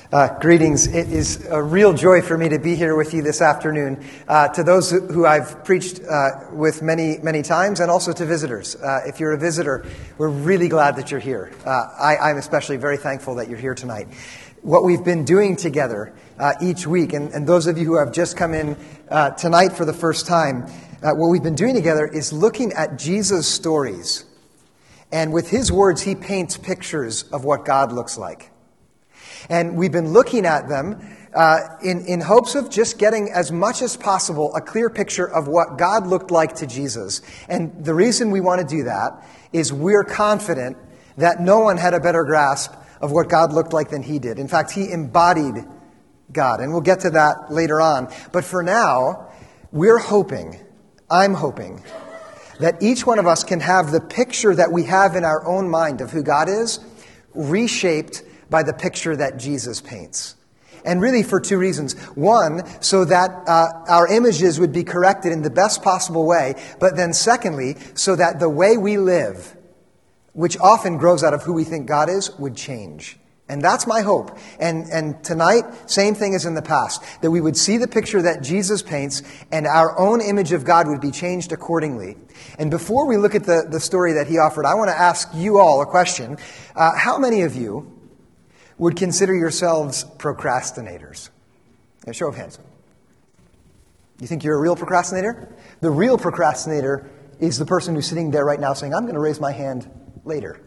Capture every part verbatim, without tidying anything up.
Uh, greetings. It is a real joy for me to be here with you this afternoon. Uh, to those who I've preached uh, with many, many times, and also to visitors. Uh, if you're a visitor, we're really glad that you're here. Uh, I, I'm especially very thankful that you're here tonight. What we've been doing together uh, each week, and, and those of you who have just come in uh, tonight for the first time, uh, what we've been doing together is looking at Jesus' stories. And with his words, he paints pictures of what God looks like. And we've been looking at them uh, in, in hopes of just getting as much as possible a clear picture of what God looked like to Jesus. And the reason we want to do that is we're confident that no one had a better grasp of what God looked like than he did. In fact, he embodied God. And we'll get to that later on. But for now, we're hoping, I'm hoping, that each one of us can have the picture that we have in our own mind of who God is reshaped by the picture that Jesus paints. And really for two reasons. One, so that uh, our images would be corrected in the best possible way. But then secondly, so that the way we live, which often grows out of who we think God is, would change. And that's my hope. And, and tonight, same thing as in the past. That we would see the picture that Jesus paints and our own image of God would be changed accordingly. And before we look at the, the story that he offered, I want to ask you all a question. Uh, how many of you would consider yourselves procrastinators? A show of hands. You think you're a real procrastinator? The real procrastinator is the person who's sitting there right now saying, I'm going to raise my hand later.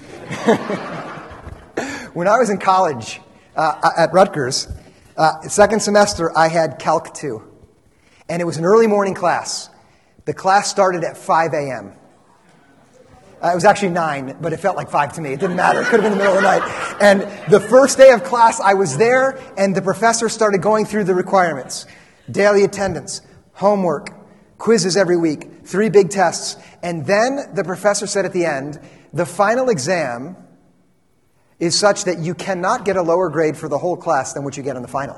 When I was in college uh, at Rutgers, uh, second semester, I had Calc two. And it was an early morning class. The class started at five a.m. Uh, it was actually nine, but it felt like five to me. It didn't matter. It could have been the middle of the night. And the first day of class, I was there, and the professor started going through the requirements. Daily attendance, homework, quizzes every week, three big tests. And then the professor said at the end, the final exam is such that you cannot get a lower grade for the whole class than what you get on the final.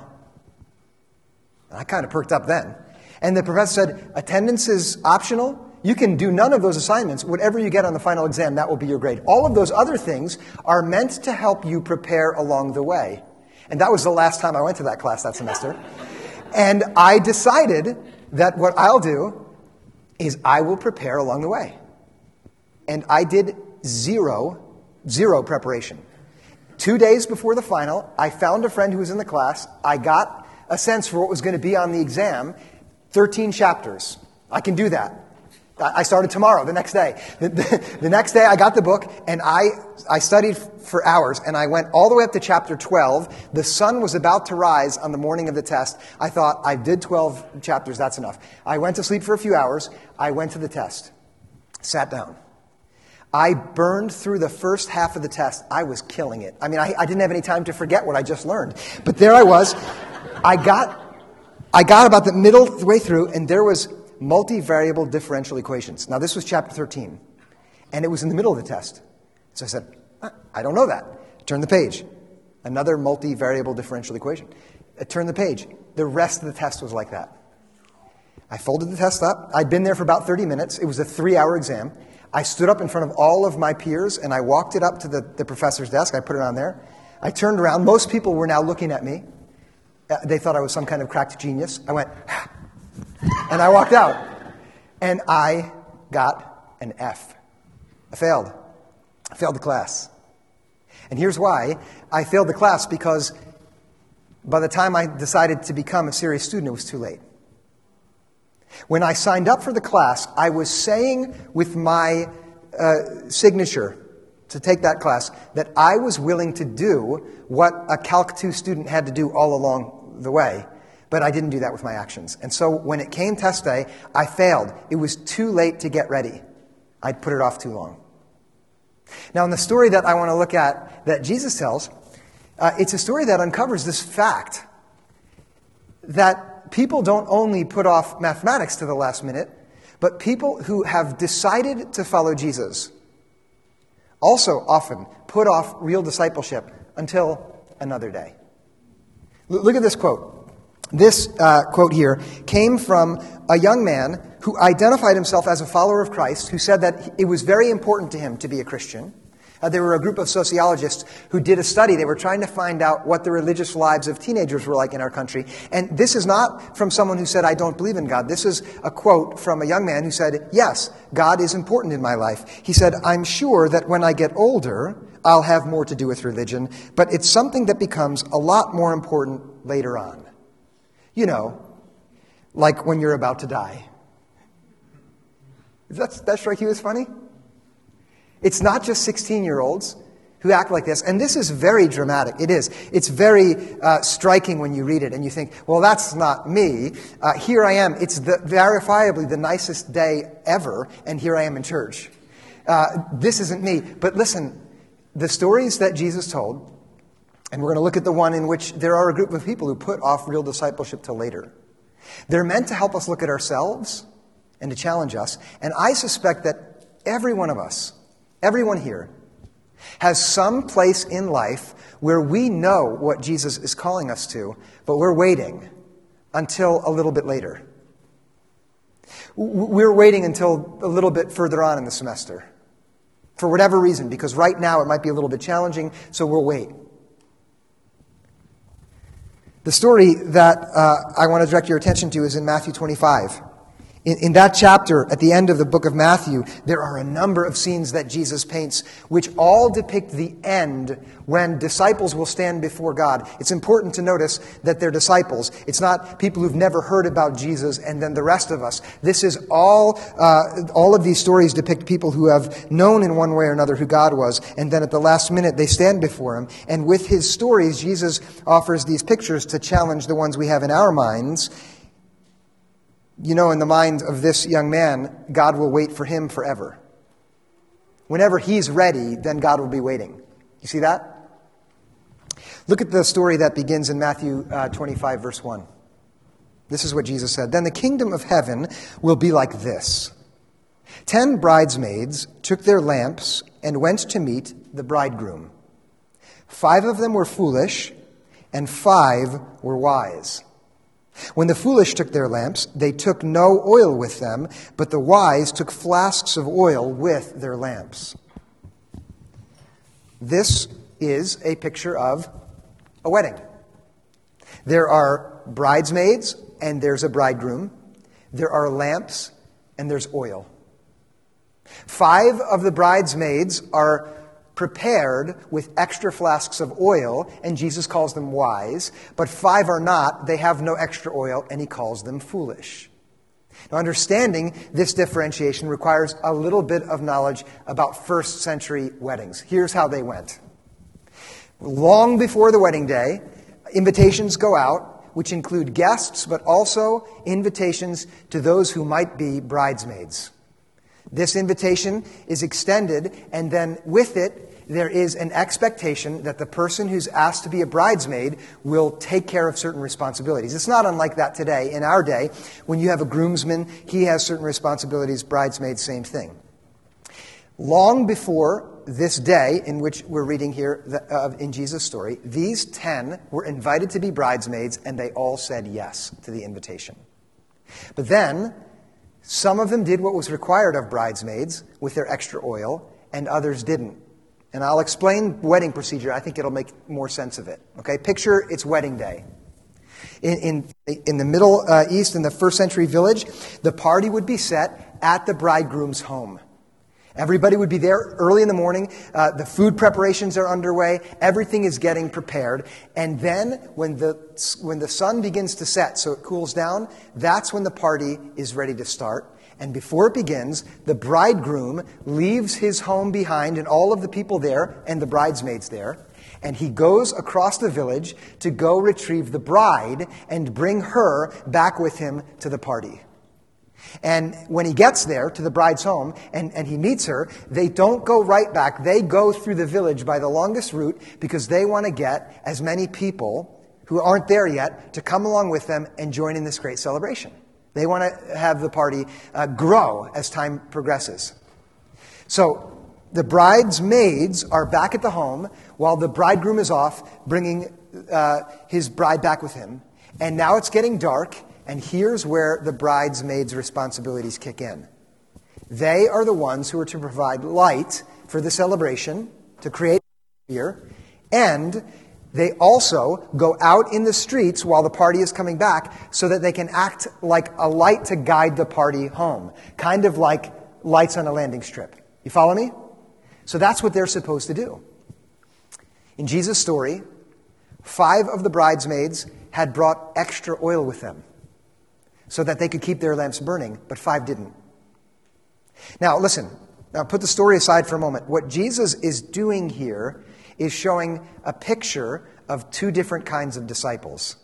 And I kind of perked up then. And the professor said, attendance is optional. You can do none of those assignments. Whatever you get on the final exam, that will be your grade. All of those other things are meant to help you prepare along the way. And that was the last time I went to that class that semester. And I decided that what I'll do is I will prepare along the way. And I did zero, zero preparation. Two days before the final, I found a friend who was in the class. I got a sense for what was going to be on the exam. thirteen chapters. I can do that. I started tomorrow, the next day. The, the, the next day I got the book and I, I studied for hours and I went all the way up to chapter twelve. The sun was about to rise on the morning of the test. I thought, I did twelve chapters, that's enough. I went to sleep for a few hours. I went to the test. Sat down. I burned through the first half of the test. I was killing it. I mean, I, I didn't have any time to forget what I just learned. But there I was. I got, I got about the middle way through and there was multivariable differential equations. Now, this was chapter thirteen, and it was in the middle of the test. So I said, I don't know that. Turn the page. Another multivariable differential equation. I turned the page. The rest of the test was like that. I folded the test up. I'd been there for about thirty minutes. It was a three-hour exam. I stood up in front of all of my peers, and I walked it up to the, the professor's desk. I put it on there. I turned around. Most people were now looking at me. Uh, they thought I was some kind of cracked genius. I went, and I walked out, and I got an F. I failed. I failed the class. And here's why. I failed the class because by the time I decided to become a serious student, it was too late. When I signed up for the class, I was saying with my uh, signature to take that class that I was willing to do what a Calc two student had to do all along the way. But I didn't do that with my actions. And so when it came test day, I failed. It was too late to get ready. I'd put it off too long. Now, in the story that I want to look at that Jesus tells, uh, it's a story that uncovers this fact that people don't only put off mathematics to the last minute, but people who have decided to follow Jesus also often put off real discipleship until another day. L- look at this quote. This uh, quote here came from a young man who identified himself as a follower of Christ, who said that it was very important to him to be a Christian. Uh, there were a group of sociologists who did a study. They were trying to find out what the religious lives of teenagers were like in our country. And this is not from someone who said, I don't believe in God. This is a quote from a young man who said, yes, God is important in my life. He said, I'm sure that when I get older, I'll have more to do with religion, but it's something that becomes a lot more important later on. You know, like when you're about to die. Does that, that strike you as funny? It's not just sixteen-year-olds who act like this. And this is very dramatic. It is. It's very uh, striking when you read it and you think, well, that's not me. Uh, here I am. It's the, verifiably the nicest day ever, and here I am in church. Uh, this isn't me. But listen, the stories that Jesus told, and we're going to look at the one in which there are a group of people who put off real discipleship till later. They're meant to help us look at ourselves and to challenge us. And I suspect that every one of us, everyone here, has some place in life where we know what Jesus is calling us to, but we're waiting until a little bit later. We're waiting until a little bit further on in the semester. For whatever reason, because right now it might be a little bit challenging, so we'll wait. The story that uh, I want to direct your attention to is in Matthew twenty-five. In, in that chapter, at the end of the book of Matthew, there are a number of scenes that Jesus paints, which all depict the end when disciples will stand before God. It's important to notice that they're disciples. It's not people who've never heard about Jesus and then the rest of us. This is all, uh, all of these stories depict people who have known in one way or another who God was, and then at the last minute they stand before Him. And with His stories, Jesus offers these pictures to challenge the ones we have in our minds. You know, in the mind of this young man, God will wait for him forever. Whenever he's ready, then God will be waiting. You see that? Look at the story that begins in Matthew uh, twenty-five, verse one. This is what Jesus said. Then the kingdom of heaven will be like this. Ten bridesmaids took their lamps and went to meet the bridegroom. Five of them were foolish, and five were wise. When the foolish took their lamps, they took no oil with them, but the wise took flasks of oil with their lamps. This is a picture of a wedding. There are bridesmaids, and there's a bridegroom. There are lamps, and there's oil. Five of the bridesmaids are prepared with extra flasks of oil, and Jesus calls them wise, but five are not. They have no extra oil, and He calls them foolish. Now, understanding this differentiation requires a little bit of knowledge about first century weddings. Here's how they went. Long before the wedding day, invitations go out, which include guests, but also invitations to those who might be bridesmaids. This invitation is extended, and then with it, there is an expectation that the person who's asked to be a bridesmaid will take care of certain responsibilities. It's not unlike that today. In our day, when you have a groomsman, he has certain responsibilities, bridesmaids, same thing. Long before this day in which we're reading here uh, in Jesus' story, these ten were invited to be bridesmaids, and they all said yes to the invitation. But then, some of them did what was required of bridesmaids with their extra oil, and others didn't. And I'll explain wedding procedure. I think it'll make more sense of it. Okay, picture it's wedding day. In, in, in the Middle uh, East, in the first century village, the party would be set at the bridegroom's home. Everybody would be there early in the morning. Uh, the food preparations are underway. Everything is getting prepared. And then when the, when the sun begins to set, so it cools down, that's when the party is ready to start. And before it begins, the bridegroom leaves his home behind and all of the people there and the bridesmaids there. And he goes across the village to go retrieve the bride and bring her back with him to the party. And when he gets there to the bride's home and, and he meets her, they don't go right back. They go through the village by the longest route because they want to get as many people who aren't there yet to come along with them and join in this great celebration. They want to have the party uh, grow as time progresses. So the bridesmaids are back at the home while the bridegroom is off bringing uh, his bride back with him. And now it's getting dark, and here's where the bridesmaids' responsibilities kick in. They are the ones who are to provide light for the celebration, to create fear, and they also go out in the streets while the party is coming back so that they can act like a light to guide the party home, kind of like lights on a landing strip. You follow me? So that's what they're supposed to do. In Jesus' story, five of the bridesmaids had brought extra oil with them so that they could keep their lamps burning, but five didn't. Now, listen, now put the story aside for a moment. What Jesus is doing here is showing a picture of two different kinds of disciples.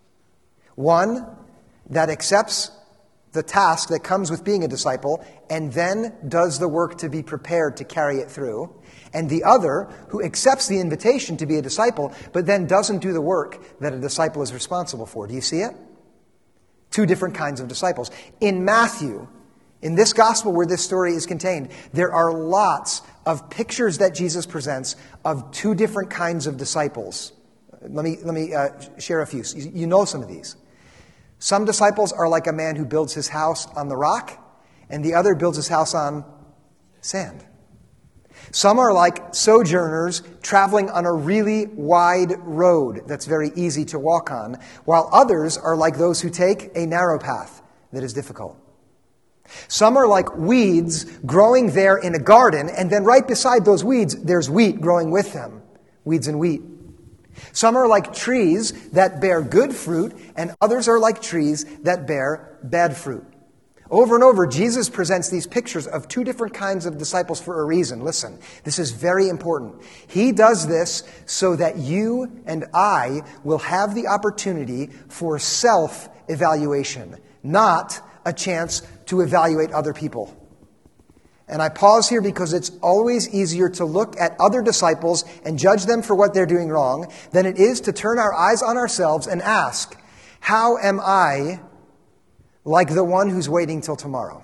One that accepts the task that comes with being a disciple and then does the work to be prepared to carry it through. And the other who accepts the invitation to be a disciple but then doesn't do the work that a disciple is responsible for. Do you see it? Two different kinds of disciples. In Matthew, in this gospel where this story is contained, there are lots of pictures that Jesus presents of two different kinds of disciples. Let me, let me uh, share a few. You know some of these. Some disciples are like a man who builds his house on the rock, and the other builds his house on sand. Some are like sojourners traveling on a really wide road that's very easy to walk on, while others are like those who take a narrow path that is difficult. Some are like weeds growing there in a garden, and then right beside those weeds, there's wheat growing with them. Weeds and wheat. Some are like trees that bear good fruit, and others are like trees that bear bad fruit. Over and over, Jesus presents these pictures of two different kinds of disciples for a reason. Listen, this is very important. He does this so that you and I will have the opportunity for self-evaluation, not a chance to evaluate other people. And I pause here because it's always easier to look at other disciples and judge them for what they're doing wrong than it is to turn our eyes on ourselves and ask, how am I like the one who's waiting till tomorrow?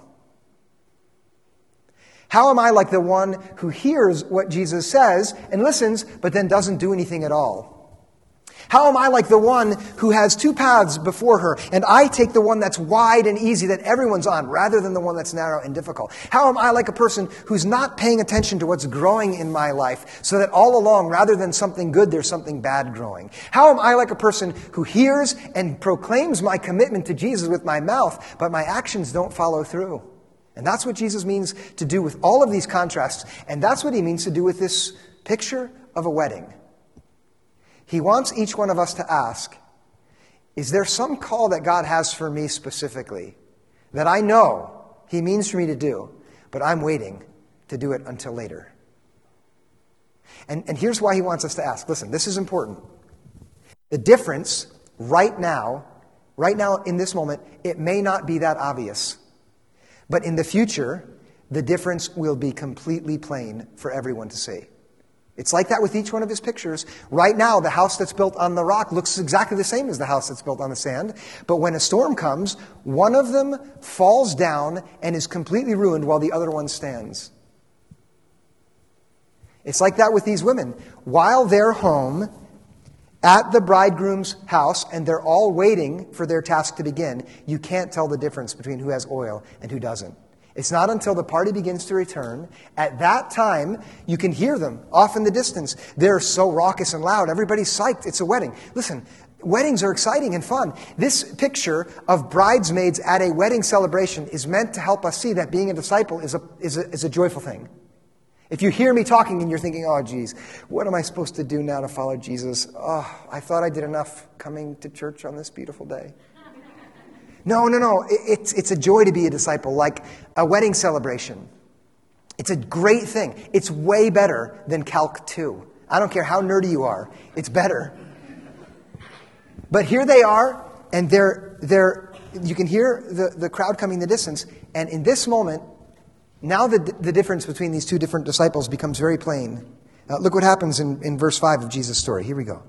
How am I like the one who hears what Jesus says and listens, but then doesn't do anything at all? How am I like the one who has two paths before her, and I take the one that's wide and easy that everyone's on, rather than the one that's narrow and difficult? How am I like a person who's not paying attention to what's growing in my life, so that all along, rather than something good, there's something bad growing? How am I like a person who hears and proclaims my commitment to Jesus with my mouth, but my actions don't follow through? And that's what Jesus means to do with all of these contrasts, and that's what he means to do with this picture of a wedding. He wants each one of us to ask, is there some call that God has for me specifically that I know he means for me to do, but I'm waiting to do it until later? And, and here's why he wants us to ask. Listen, this is important. The difference right now, right now in this moment, it may not be that obvious. But in the future, the difference will be completely plain for everyone to see. It's like that with each one of his pictures. Right now, the house that's built on the rock looks exactly the same as the house that's built on the sand. But when a storm comes, one of them falls down and is completely ruined while the other one stands. It's like that with these women. While they're home at the bridegroom's house and they're all waiting for their task to begin, you can't tell the difference between who has oil and who doesn't. It's not until the party begins to return. At that time, you can hear them off in the distance. They're so raucous and loud. Everybody's psyched. It's a wedding. Listen, weddings are exciting and fun. This picture of bridesmaids at a wedding celebration is meant to help us see that being a disciple is a, is a, is a joyful thing. If you hear me talking and you're thinking, oh, geez, what am I supposed to do now to follow Jesus? Oh, I thought I did enough coming to church on this beautiful day. No, no, no. It's, it's a joy to be a disciple, like a wedding celebration. It's a great thing. It's way better than Calc two. I don't care how nerdy you are. It's better. But here they are, and they're, they're, you can hear the, the crowd coming in the distance. And in this moment, now the, the difference between these two different disciples becomes very plain. Uh, look what happens in, in verse five of Jesus' story. Here we go.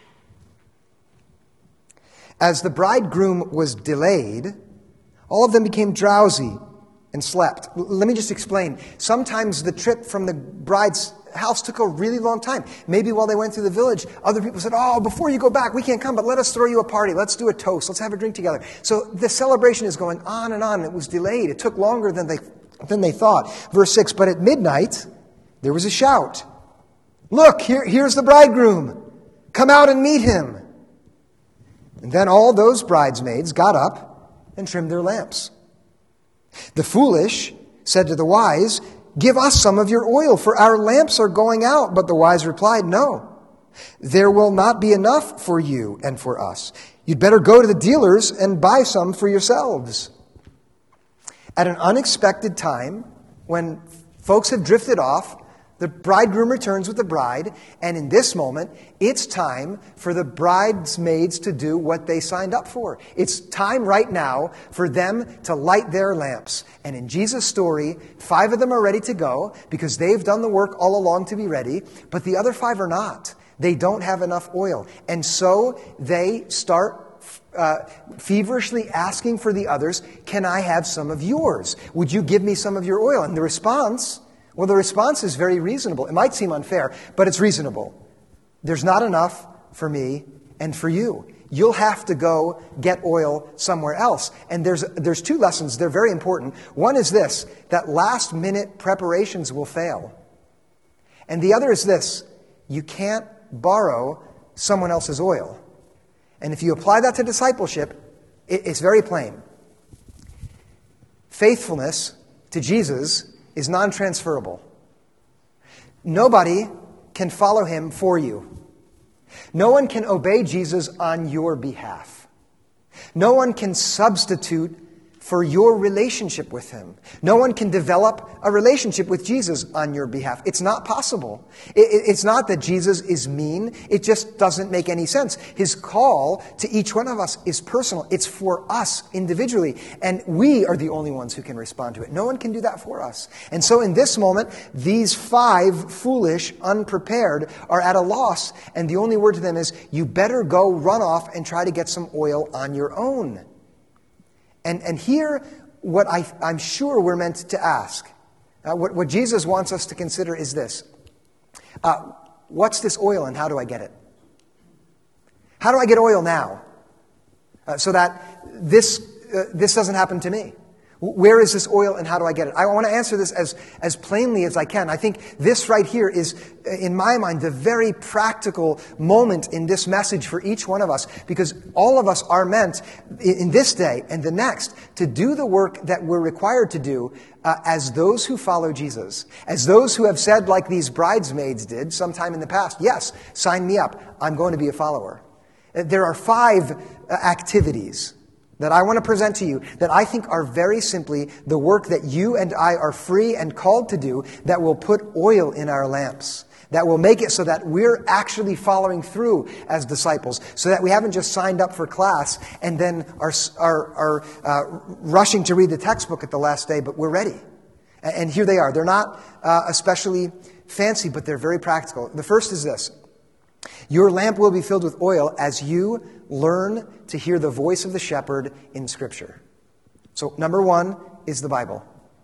As the bridegroom was delayed, all of them became drowsy and slept. L- let me just explain. Sometimes the trip from the bride's house took a really long time. Maybe while they went through the village, other people said, oh, before you go back, we can't come, but let us throw you a party. Let's do a toast. Let's have a drink together. So the celebration is going on and on. It was delayed. It took longer than they, than they thought. Verse six, but at midnight, there was a shout. Look, here, here's the bridegroom. Come out and meet him. And then all those bridesmaids got up and trimmed their lamps. The foolish said to the wise, give us some of your oil, for our lamps are going out. But the wise replied, no, there will not be enough for you and for us. You'd better go to the dealers and buy some for yourselves. At an unexpected time, when folks have drifted off, the bridegroom returns with the bride, and in this moment, it's time for the bridesmaids to do what they signed up for. It's time right now for them to light their lamps. And in Jesus' story, five of them are ready to go because they've done the work all along to be ready, but the other five are not. They don't have enough oil. And so they start uh, feverishly asking for the others, can I have some of yours? Would you give me some of your oil? And the response... Well, the response is very reasonable. It might seem unfair, but it's reasonable. There's not enough for me and for you. You'll have to go get oil somewhere else. And there's there's two lessons. They're very important. One is this, that last-minute preparations will fail. And the other is this, you can't borrow someone else's oil. And if you apply that to discipleship, it, it's very plain. Faithfulness to Jesus is non-transferable. Nobody can follow him for you. No one can obey Jesus on your behalf. No one can substitute for your relationship with him. No one can develop a relationship with Jesus on your behalf. It's not possible. It, it, it's not that Jesus is mean. It just doesn't make any sense. His call to each one of us is personal. It's for us individually. And we are the only ones who can respond to it. No one can do that for us. And so in this moment, these five foolish, unprepared are at a loss. And the only word to them is, you better go run off and try to get some oil on your own. And, and here, what I, I'm sure we're meant to ask, uh, what, what Jesus wants us to consider is this. Uh, what's this oil and how do I get it? How do I get oil now? Uh, so that this, uh, this doesn't happen to me. Where is this oil and how do I get it? I want to answer this as, as plainly as I can. I think this right here is, in my mind, the very practical moment in this message for each one of us, because all of us are meant in this day and the next to do the work that we're required to do uh, as those who follow Jesus, as those who have said, like these bridesmaids did sometime in the past, yes, sign me up. I'm going to be a follower. There are five uh, activities that I want to present to you that I think are very simply the work that you and I are free and called to do that will put oil in our lamps, that will make it so that we're actually following through as disciples, so that we haven't just signed up for class and then are, are, are uh, rushing to read the textbook at the last day, but we're ready. And here they are. They're not uh, especially fancy, but they're very practical. The first is this. Your lamp will be filled with oil as you learn to hear the voice of the shepherd in Scripture. So number one is the Bible.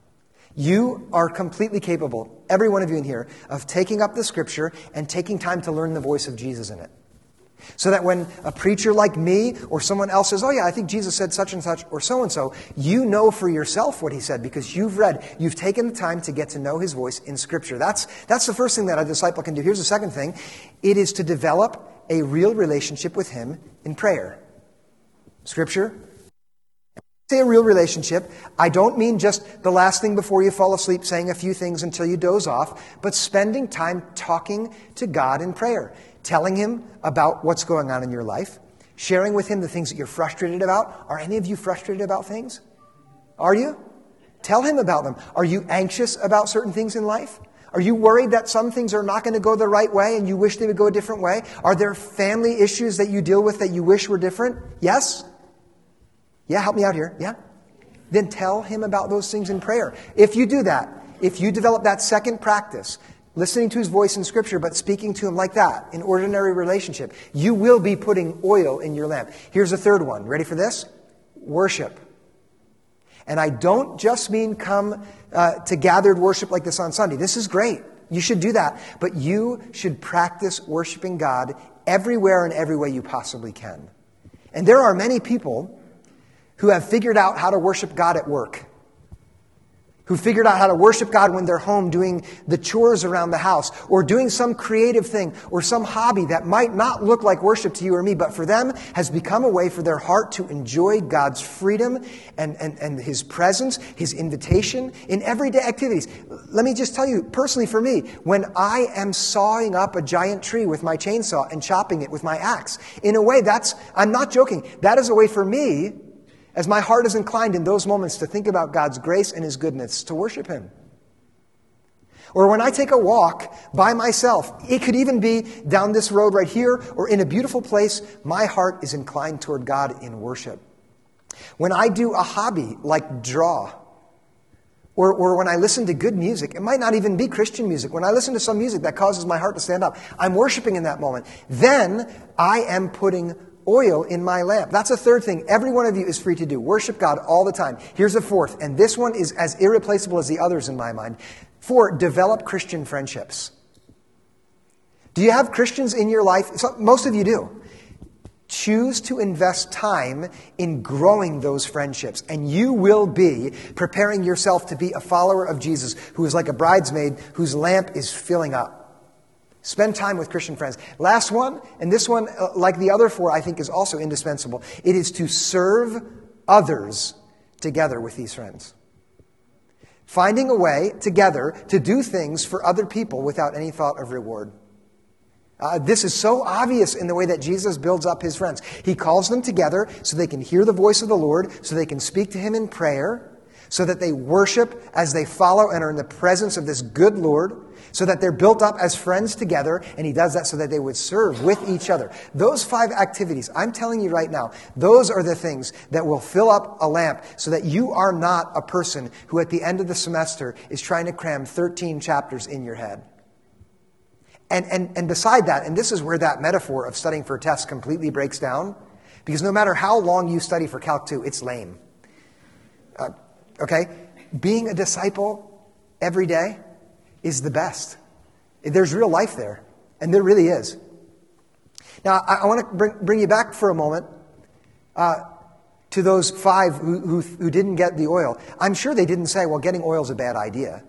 You are completely capable, every one of you in here, of taking up the Scripture and taking time to learn the voice of Jesus in it. So that when a preacher like me or someone else says, oh yeah, I think Jesus said such and such or so-and-so, you know for yourself what he said because you've read, you've taken the time to get to know his voice in Scripture. That's, that's the first thing that a disciple can do. Here's the second thing. It is to develop a real relationship with him in prayer. Scripture. When I say a real relationship, I don't mean just the last thing before you fall asleep, saying a few things until you doze off, but spending time talking to God in prayer. Telling him about what's going on in your life. Sharing with him the things that you're frustrated about. Are any of you frustrated about things? Are you? Tell him about them. Are you anxious about certain things in life? Are you worried that some things are not going to go the right way and you wish they would go a different way? Are there family issues that you deal with that you wish were different? Yes? Yeah, help me out here. Yeah? Then tell him about those things in prayer. If you do that, if you develop that second practice, listening to his voice in Scripture, but speaking to him like that, in ordinary relationship, you will be putting oil in your lamp. Here's a third one. Ready for this? Worship. And I don't just mean come uh, to gathered worship like this on Sunday. This is great. You should do that. But you should practice worshiping God everywhere and every way you possibly can. And there are many people who have figured out how to worship God at work. who figured out how to worship God when they're home doing the chores around the house, or doing some creative thing, or some hobby that might not look like worship to you or me, but for them has become a way for their heart to enjoy God's freedom and, and, and His presence, His invitation in everyday activities. Let me just tell you, personally for me, when I am sawing up a giant tree with my chainsaw and chopping it with my axe, in a way that's, I'm not joking, that is a way for me, as my heart is inclined in those moments to think about God's grace and His goodness, to worship Him. Or when I take a walk by myself, it could even be down this road right here or in a beautiful place, my heart is inclined toward God in worship. When I do a hobby like draw, or, or when I listen to good music, it might not even be Christian music. When I listen to some music that causes my heart to stand up, I'm worshiping in that moment. Then I am putting oil in my lamp. That's a third thing every one of you is free to do. Worship God all the time. Here's a fourth, and this one is as irreplaceable as the others in my mind. Four, develop Christian friendships. Do you have Christians in your life? So, most of you do. Choose to invest time in growing those friendships, and you will be preparing yourself to be a follower of Jesus who is like a bridesmaid whose lamp is filling up. Spend time with Christian friends. Last one, and this one, uh, like the other four, I think is also indispensable. It is to serve others together with these friends. Finding a way together to do things for other people without any thought of reward. Uh, this is so obvious in the way that Jesus builds up His friends. He calls them together so they can hear the voice of the Lord, so they can speak to Him in prayer, so that they worship as they follow and are in the presence of this good Lord, so that they're built up as friends together, and He does that so that they would serve with each other. Those five activities, I'm telling you right now, those are the things that will fill up a lamp so that you are not a person who at the end of the semester is trying to cram thirteen chapters in your head. And, and, and beside that, and this is where that metaphor of studying for a test completely breaks down, because no matter how long you study for Calc two, it's lame. Uh, okay? Being a disciple every day is the best. There's real life there. And there really is. Now, I, I want to bring, bring you back for a moment uh, to those five who, who, who didn't get the oil. I'm sure they didn't say, well, getting oil is a bad idea.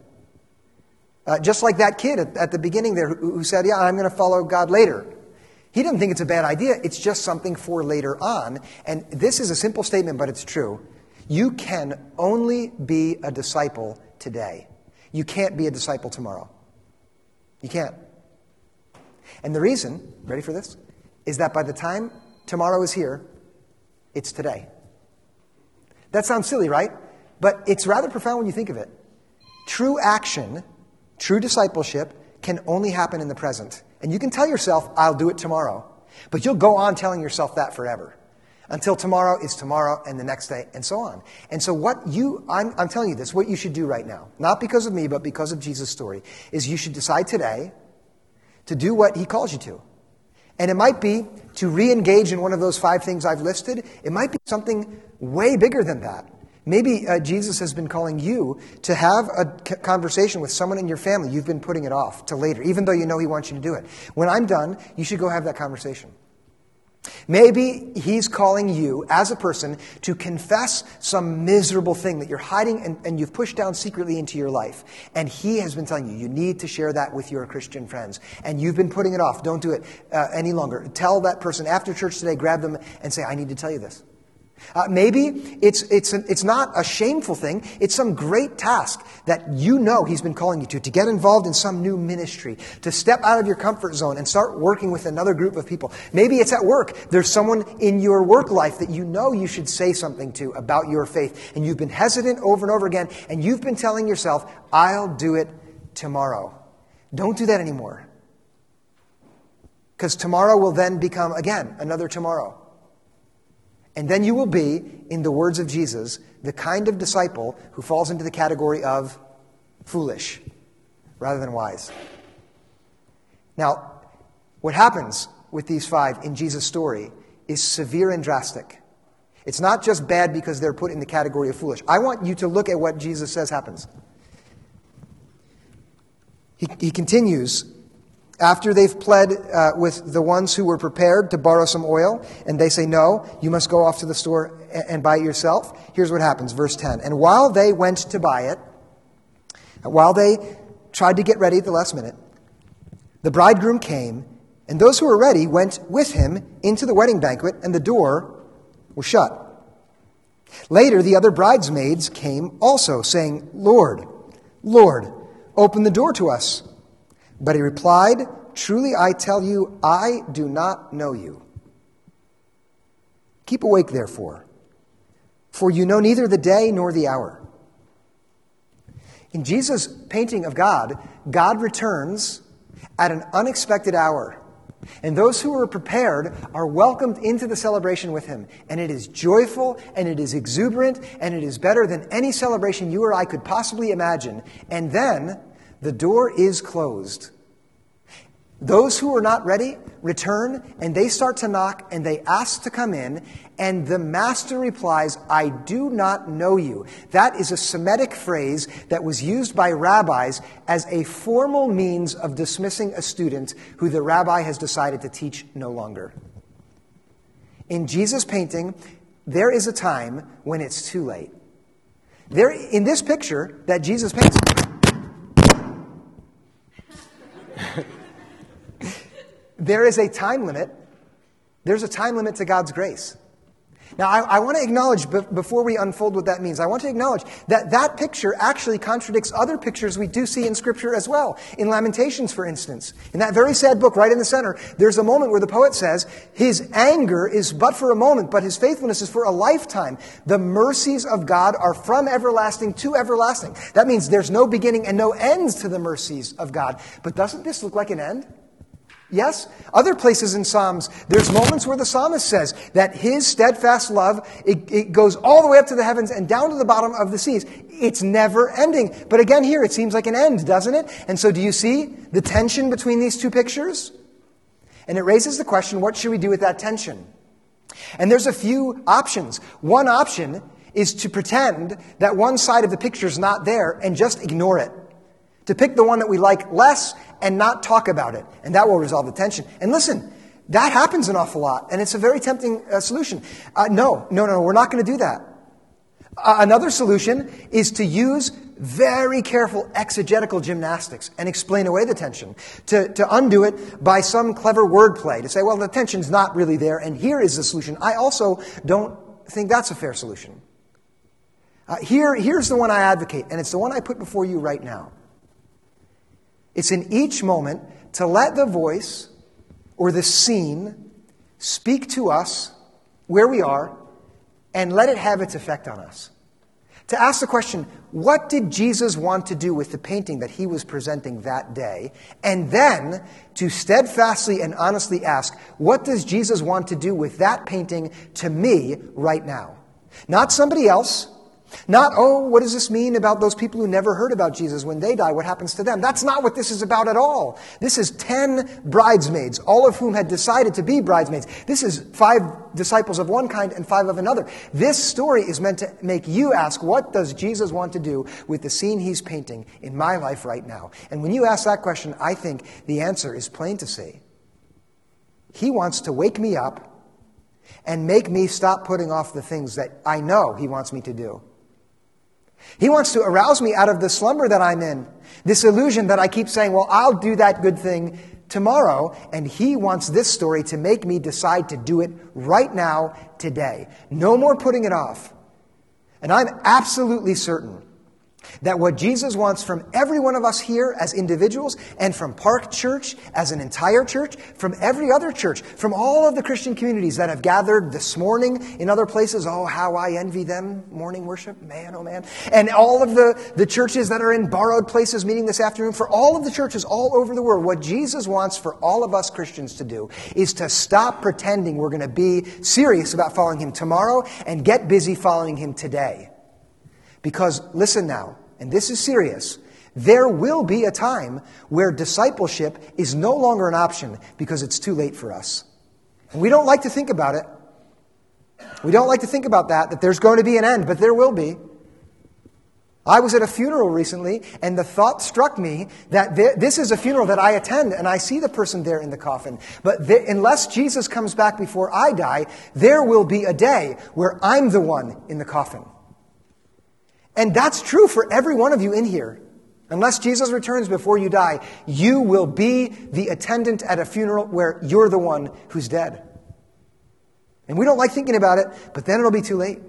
Uh, just like that kid at, at the beginning there who, who said, yeah, I'm going to follow God later. He didn't think it's a bad idea. It's just something for later on. And this is a simple statement, but it's true. You can only be a disciple today. You can't be a disciple tomorrow. You can't. And the reason, ready for this, is that by the time tomorrow is here, it's today. That sounds silly, right? But it's rather profound when you think of it. True action, true discipleship can only happen in the present. And you can tell yourself, I'll do it tomorrow. But you'll go on telling yourself that forever. Until tomorrow is tomorrow and the next day and so on. And so what you, I'm, I'm telling you this, what you should do right now, not because of me, but because of Jesus' story, is you should decide today to do what He calls you to. And it might be to re-engage in one of those five things I've listed. It might be something way bigger than that. Maybe uh, Jesus has been calling you to have a c- conversation with someone in your family. You've been putting it off to later, even though you know He wants you to do it. When I'm done, you should go have that conversation. Maybe He's calling you as a person to confess some miserable thing that you're hiding and, and you've pushed down secretly into your life. And He has been telling you, you need to share that with your Christian friends. And you've been putting it off. Don't do it uh, any longer. Tell that person after church today, grab them and say, I need to tell you this. Uh, maybe it's it's an, it's not a shameful thing. It's some great task that you know He's been calling you to, to get involved in some new ministry, to step out of your comfort zone and start working with another group of people. Maybe it's at work. There's someone in your work life that you know you should say something to about your faith, and you've been hesitant over and over again, and you've been telling yourself, I'll do it tomorrow. Don't do that anymore. Because tomorrow will then become, again, another tomorrow. And then you will be, in the words of Jesus, the kind of disciple who falls into the category of foolish rather than wise. Now, what happens with these five in Jesus' story is severe and drastic. It's not just bad because they're put in the category of foolish. I want you to look at what Jesus says happens. He, he continues, after they've pled uh, with the ones who were prepared to borrow some oil, and they say, no, you must go off to the store and, and buy it yourself. Here's what happens, verse ten. And while they went to buy it, While they tried to get ready at the last minute, the bridegroom came, and those who were ready went with him into the wedding banquet, and the door was shut. Later, the other bridesmaids came also, saying, "Lord, Lord, open the door to us." But he replied, "Truly I tell you, I do not know you. Keep awake, therefore, for you know neither the day nor the hour." In Jesus' painting of God, God returns at an unexpected hour. And those who are prepared are welcomed into the celebration with him. And it is joyful, and it is exuberant, and it is better than any celebration you or I could possibly imagine. And then the door is closed. Those who are not ready return, and they start to knock, and they ask to come in, and the master replies, "I do not know you." That is a Semitic phrase that was used by rabbis as a formal means of dismissing a student who the rabbi has decided to teach no longer. In Jesus' painting, there is a time when it's too late. There, in this picture that Jesus paints, there is a time limit. There's a time limit to God's grace. Now, I, I want to acknowledge, b- before we unfold what that means, I want to acknowledge that that picture actually contradicts other pictures we do see in Scripture as well. In Lamentations, for instance, in that very sad book right in the center, there's a moment where the poet says, "His anger is but for a moment, but his faithfulness is for a lifetime. The mercies of God are from everlasting to everlasting." That means there's no beginning and no ends to the mercies of God. But doesn't this look like an end? Yes? Other places in Psalms, there's moments where the psalmist says that his steadfast love, it, it goes all the way up to the heavens and down to the bottom of the seas. It's never ending. But again here, it seems like an end, doesn't it? And so do you see the tension between these two pictures? And it raises the question, what should we do with that tension? And there's a few options. One option is to pretend that one side of the picture is not there and just ignore it. To pick the one that we like less and not talk about it. And that will resolve the tension. And listen, that happens an awful lot. And it's a very tempting uh, solution. Uh, no, no, no, we're not going to do that. Uh, another solution is to use very careful exegetical gymnastics and explain away the tension. To, to undo it by some clever wordplay. To say, well, the tension's not really there, and here is the solution. I also don't think that's a fair solution. Uh, here, here's the one I advocate, and it's the one I put before you right now. It's in each moment to let the voice or the scene speak to us where we are and let it have its effect on us. To ask the question, what did Jesus want to do with the painting that he was presenting that day? And then to steadfastly and honestly ask, what does Jesus want to do with that painting to me right now? Not somebody else. Not, oh, what does this mean about those people who never heard about Jesus when they die? What happens to them? That's not what this is about at all. This is ten bridesmaids, all of whom had decided to be bridesmaids. This is five disciples of one kind and five of another. This story is meant to make you ask, what does Jesus want to do with the scene he's painting in my life right now? And when you ask that question, I think the answer is plain to see. He wants to wake me up and make me stop putting off the things that I know he wants me to do. He wants to arouse me out of the slumber that I'm in, this illusion that I keep saying, well, I'll do that good thing tomorrow, and he wants this story to make me decide to do it right now, today. No more putting it off. And I'm absolutely certain that what Jesus wants from every one of us here as individuals, and from Park Church as an entire church, from every other church, from all of the Christian communities that have gathered this morning in other places, oh, how I envy them, morning worship, man, oh man, and all of the, the churches that are in borrowed places meeting this afternoon, for all of the churches all over the world, what Jesus wants for all of us Christians to do is to stop pretending we're going to be serious about following him tomorrow and get busy following him today. Because, listen now, and this is serious, there will be a time where discipleship is no longer an option because it's too late for us. And we don't like to think about it. We don't like to think about that, that there's going to be an end, but there will be. I was at a funeral recently, and the thought struck me that there, this is a funeral that I attend, and I see the person there in the coffin. But there, unless Jesus comes back before I die, there will be a day where I'm the one in the coffin. And that's true for every one of you in here. Unless Jesus returns before you die, you will be the attendant at a funeral where you're the one who's dead. And we don't like thinking about it, but then it'll be too late.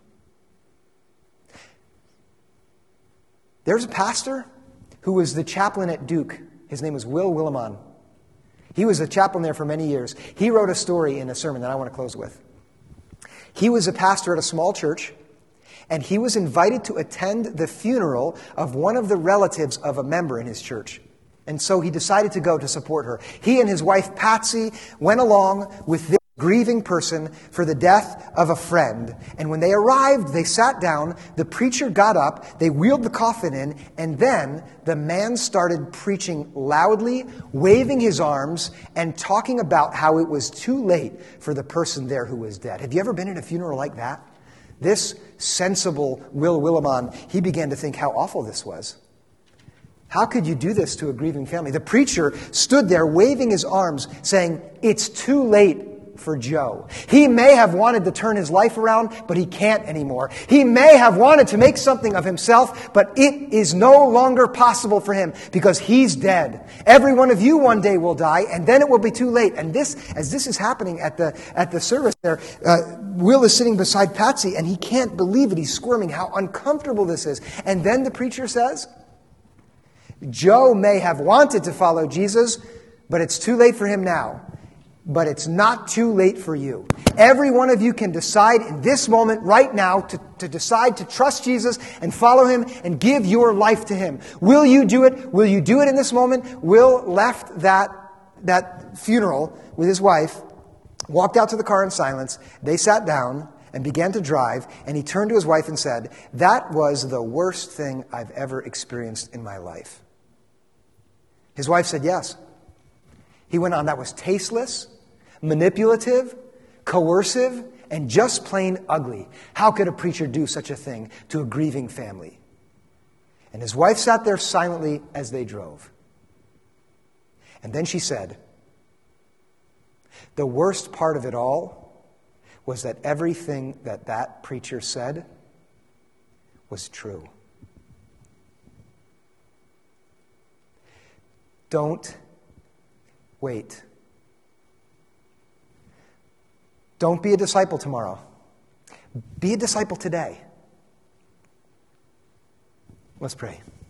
There's a pastor who was the chaplain at Duke. His name was Will Willimon. He was a chaplain there for many years. He wrote a story in a sermon that I want to close with. He was a pastor at a small church, and he was invited to attend the funeral of one of the relatives of a member in his church. And so he decided to go to support her. He and his wife, Patsy, went along with this grieving person for the death of a friend. And when they arrived, they sat down, the preacher got up, they wheeled the coffin in, and then the man started preaching loudly, waving his arms, and talking about how it was too late for the person there who was dead. Have you ever been in a funeral like that? This sensible Will Willimon, he began to think how awful this was. How could you do this to a grieving family? The preacher stood there waving his arms, saying, "It's too late for Joe. He may have wanted to turn his life around, but he can't anymore. He may have wanted to make something of himself, but it is no longer possible for him because he's dead. Every one of you one day will die, and then it will be too late." And this, as this is happening at the at the service there, uh, Will is sitting beside Patsy, and he can't believe it. He's squirming. How uncomfortable this is. And then the preacher says, "Joe may have wanted to follow Jesus, but it's too late for him now. But it's not too late for you. Every one of you can decide in this moment, right now, to, to decide to trust Jesus and follow him and give your life to him. Will you do it? Will you do it in this moment?" Will left that, that funeral with his wife, walked out to the car in silence. They sat down and began to drive, and he turned to his wife and said, "That was the worst thing I've ever experienced in my life." His wife said, "Yes." He went on, "That was tasteless, manipulative, coercive, and just plain ugly. How could a preacher do such a thing to a grieving family?" And his wife sat there silently as they drove. And then she said, "The worst part of it all was that everything that that preacher said was true." Don't wait. Don't be a disciple tomorrow. Be a disciple today. Let's pray.